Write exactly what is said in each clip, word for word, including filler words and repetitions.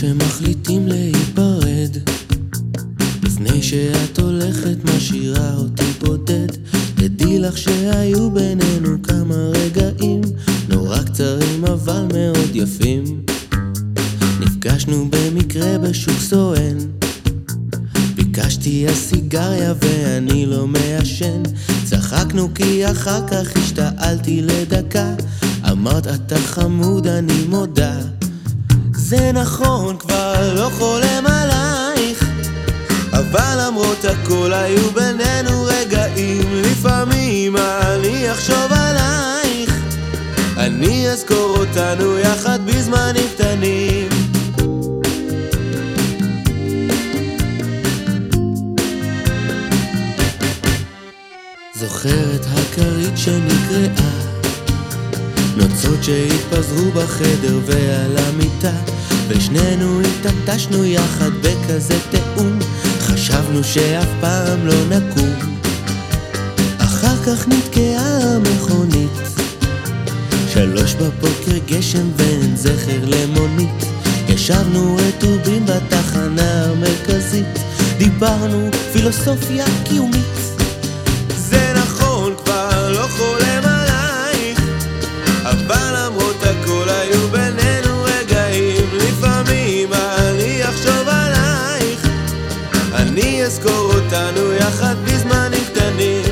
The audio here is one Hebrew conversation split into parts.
שמחליטים להיפרד, לפני שאת הולכת משאירה אותי בודד. תדעי לך שהיו בינינו כמה רגעים נורא קצרים אבל מאוד יפים. נפגשנו במקרה בשוק סואן, ביקשתי הסיגריה ואני לא מעשן. צחקנו כי אחר כך השתעלתי לדקה, אמרת אתה חמוד אני מודה. זה נכון כבר לא חולם עלייך, אבל למרות הכל היו בינינו רגעים. לפעמים אני אחשוב עלייך, אני אזכור אותנו יחד בזמנים קטנים. זוכרת הכרית שנקראה, נוצות שהתפזרו בחדר ועל המיטה, ושנינו התעטשנו יחד בכזה תאום. חשבנו שאף פעם לא נקום. אחר כך נתקעה המכונית, שלוש בבוקר גשם ואין זכר למונית. ישבנו רטובים בתחנה המרכזית, דיברנו פילוסופיה קיומית. זה נכון כבר לא חולם עלייך, אבל למרות הכל היו בינינו רגעים. לפעמים אני אחשוב עלייך, אני אזכור אותנו יחד בזמנים קטנים.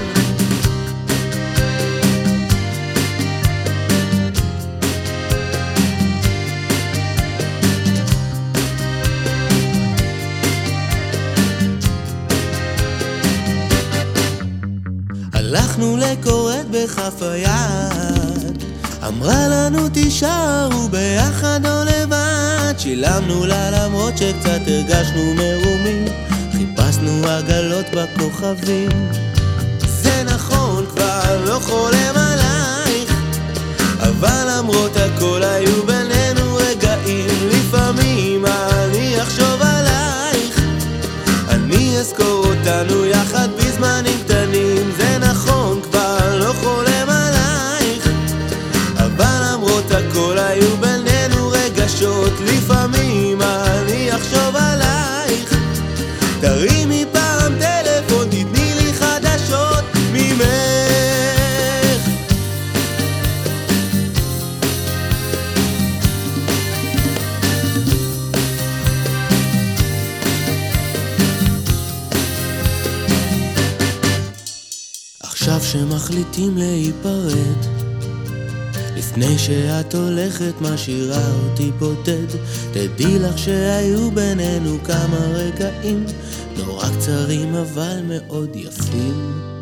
הלכנו לקורת בכף היד, אמרה לנו תישארו ביחד או לבד. שילמנו לה למרות שקצת הרגשנו מרומים, חיפשנו עגלות בכוכבים. זה נכון כבר לא חולם עלייך, אבל למרות הכל היו בינינו רגעים. לפעמים אני אחשוב עלייך, אני אזכור אותנו יחד בזמנים קטנים. זה נכון כבר לא חולם עלייך, אבל למרות הכל היו בינינו רגשות. לפעמים אני אחשוב עלייך, תרימי פעם טלפון תתני לי חדשות ממך. עכשיו שמחליטים להיפרד, לפני שאת הולכת משאירה אותי בודד. תדעי לך שהיו בינינו כמה רגעים נורא קצרים אבל מאוד יפים.